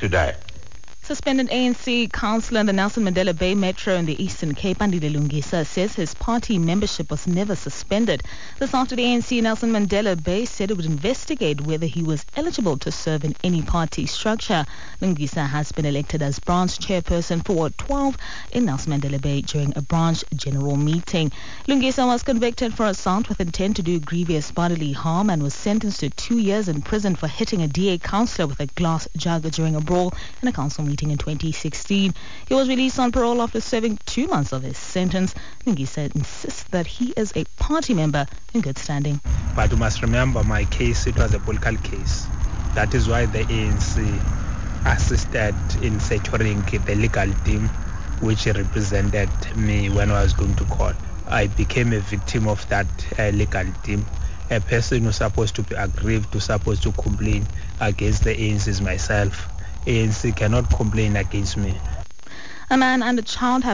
today. Suspended ANC councillor in the Nelson Mandela Bay Metro in the Eastern Cape, Andile Lungisa, says his party membership was never suspended. This after the ANC Nelson Mandela Bay said it would investigate whether he was eligible to serve in any party structure. Lungisa has been elected as branch chairperson for Ward 12 in Nelson Mandela Bay during a branch general meeting. Lungisa was convicted for assault with intent to do grievous bodily harm and was sentenced to 2 years in prison for hitting a DA councillor with a glass jug during a brawl in a council meeting in 2016. He was released on parole after serving 2 months of his sentence. Lungisa insists that he is a party member in good standing. But you must remember, my case, it was a political case. That is why the ANC assisted in securing the legal team which represented me when I was going to court. I became a victim of that legal team. A person who's supposed to be aggrieved, who's supposed to complain against the ANC is myself. ANC cannot complain against me. A man and a child have